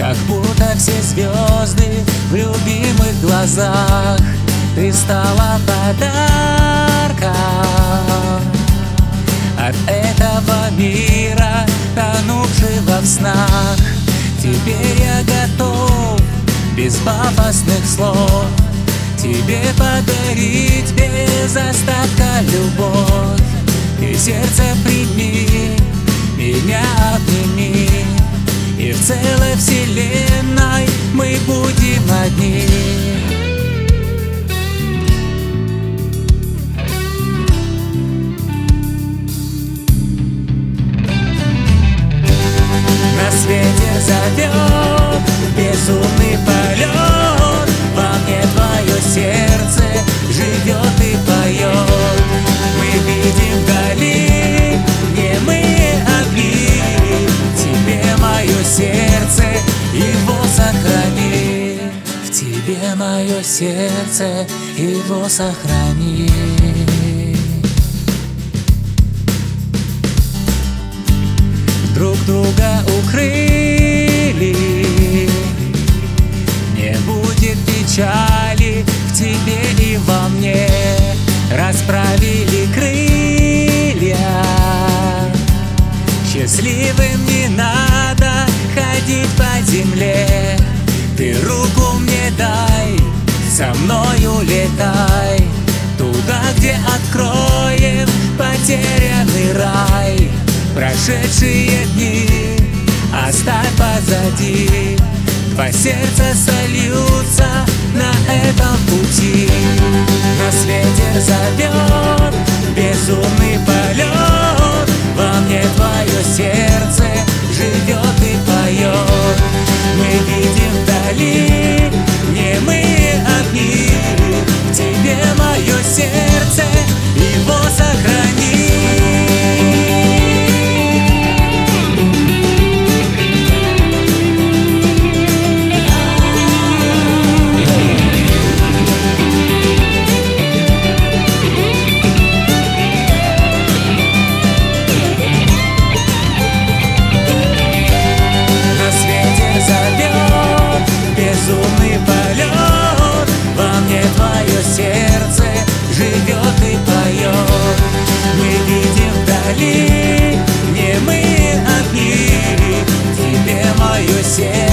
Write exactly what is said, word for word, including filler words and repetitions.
как будто все звезды в любимых глазах. Ты стала подарком от этого мира, тонувшего в снах. Теперь я готов без пафосных слов тебе подарить без остатка любовь. И сердце прими, меня обними, и в целой вселенной мы будем одни. На свете зовет безумный полет, во мне твое сердце живет и поет. Мы видим вдали немые огни, тебе мое сердце, его сохрани. В тебе мое сердце, его сохрани. Друг друга укрыли, не будет печали в тебе и во мне. Расправили крылья, счастливым не надо ходить по земле. Ты руку мне дай, со мной улетай туда, где откроем потерянный рай. Прошедшие дни оставь позади, два сердца сольются на этом пути. На свете зовет безумный полет, во мне твое сердце живет и поет. Мы видим вдали немые огни, в тебе мое сердце, его сохрани. Безумный полет, во мне твое сердце живет и поет. Мы видим вдали немые огни, тебе мое сердце.